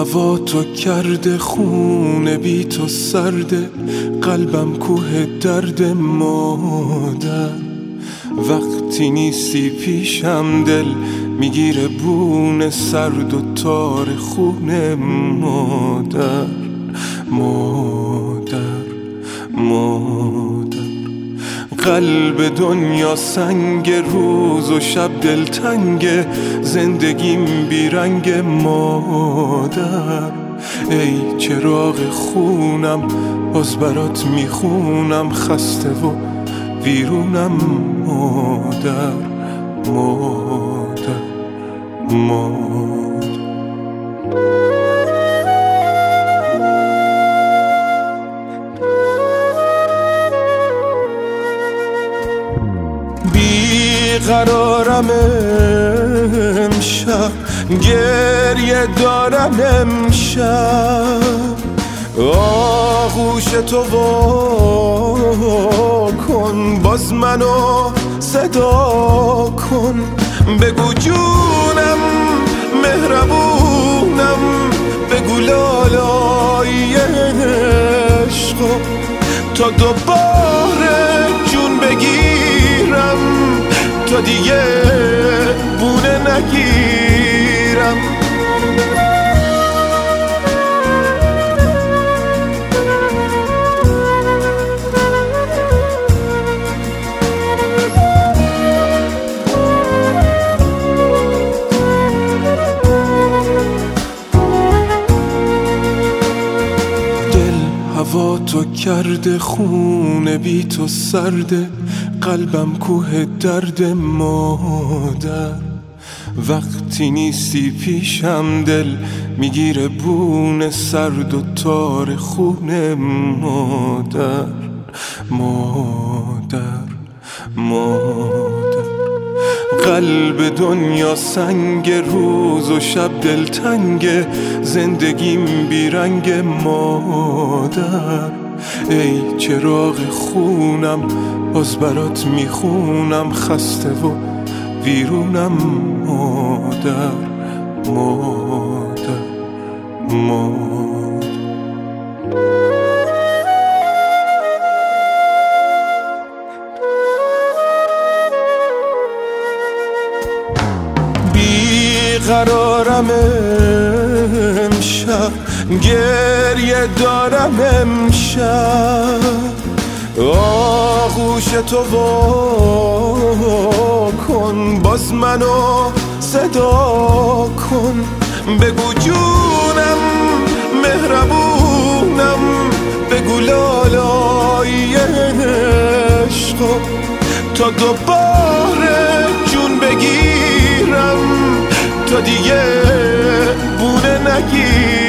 هوا تو کرده خونه بی تو سرده، قلبم کوه درد مادر. وقتی نیستی پیشم دل میگیره بونه سرد و تار خونه مادر. مادر مادر قلب دنیا سنگ، روز و شب دلتنگ، زندگیم بیرنگ مادر. ای چراغ خونم باز برات میخونم، خسته و ویرونم مادر. مادر مادر بیقرارم امشب، گریه دارم امشب. آغوش تو وا کن، باز منو صدا کن. بگو جونم مهربونم، بگو لالای عشقو تا دوباره جون بگیرم، تا دیگه بونه نگیرم. هوا تو کرده خونه بی تو سرده، قلبم کوه درد مادر. وقتی نیستی پیشم دل میگیره بونه سرد و تار خونه مادر. مادر مادر قلب دنیا سنگ، روز و شب دلتنگ، زندگیم بیرنگ مادر. ای چراغ خونم باز برات میخونم، خسته و ویرونم مادر. مادر مادر بیقرارم امشب، گریه دارم امشب. آغوش تو وا کن، باز منو صدا کن. بگو جونم مهربونم، بگو لالای عشقو تا دوباره جون بگیرم، تا دیگه بونه نگیرم.